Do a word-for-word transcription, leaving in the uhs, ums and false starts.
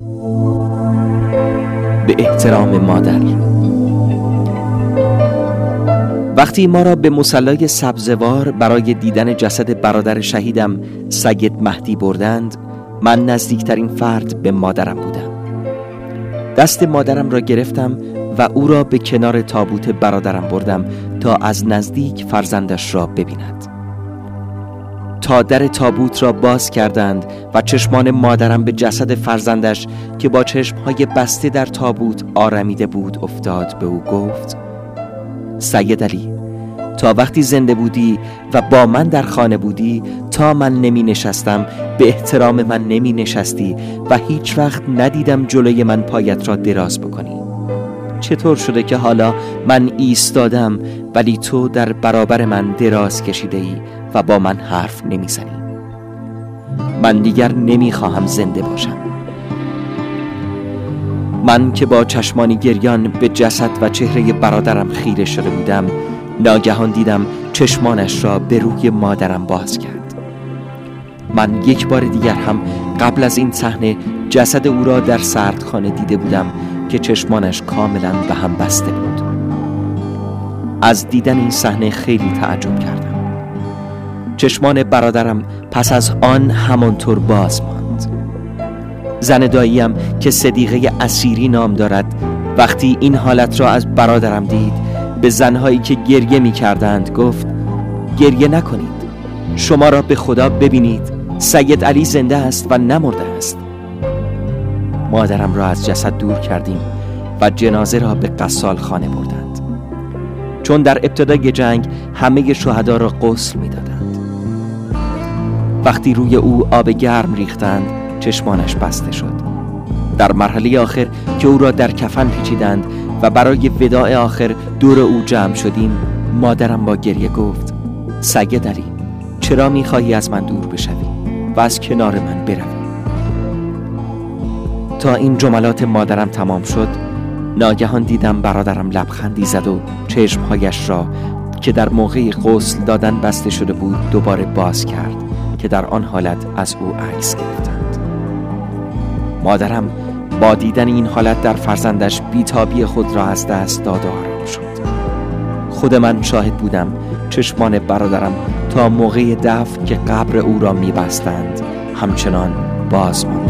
به احترام مادر. وقتی ما را به مصلی سبزوار برای دیدن جسد برادر شهیدم سید مهدی بردند، من نزدیکترین فرد به مادرم بودم. دست مادرم را گرفتم و او را به کنار تابوت برادرم بردم تا از نزدیک فرزندش را ببیند. تا در تابوت را باز کردند و چشمان مادرم به جسد فرزندش که با چشمهای بسته در تابوت آرمیده بود افتاد، به او گفت: سید علی، تا وقتی زنده بودی و با من در خانه بودی، تا من نمی نشستم به احترام من نمی نشستی و هیچ وقت ندیدم جلوی من پایت را دراز بکنی. چطور شده که حالا من ایستادم ولی تو در برابر من دراز کشیده ای و با من حرف نمی زنی؟ من دیگر نمی خواهم زنده باشم. من که با چشمانی گریان به جسد و چهره برادرم خیره شده بودم، ناگهان دیدم چشمانش را به روی مادرم باز کرد. من یک بار دیگر هم قبل از این صحنه جسد او را در سردخانه دیده بودم که چشمانش کاملا به هم بسته بود. از دیدن این صحنه خیلی تعجب کردم. چشمان برادرم پس از آن همانطور باز ماند. زن داییم که صدیقه اسیری نام دارد، وقتی این حالت را از برادرم دید، به زنهایی که گریه می کردند گفت: گریه نکنید، شما را به خدا ببینید، سید علی زنده است و نمرده است. مادرم را از جسد دور کردیم و جنازه را به قصال خانه بردند، چون در ابتدای جنگ همه شهدا را غسل می دادند. وقتی روی او آب گرم ریختند، چشمانش بسته شد. در مرحله آخر که او را در کفن پیچیدند و برای وداع آخر دور او جمع شدیم، مادرم با گریه گفت: سید علی، چرا می‌خواهی از من دور بشوی و از کنار من بروی؟ تا این جملات مادرم تمام شد، ناگهان دیدم برادرم لبخندی زد و چشمهایش را که در موقع غسل دادن بسته شده بود دوباره باز کرد که در آن حالت از او عکس گرفتند. مادرم با دیدن این حالت در فرزندش بیتابی خود را از دست داد و آرام شد. خود من شاهد بودم چشمان برادرم تا موقع دفن که قبر او را می بستند همچنان باز ماند.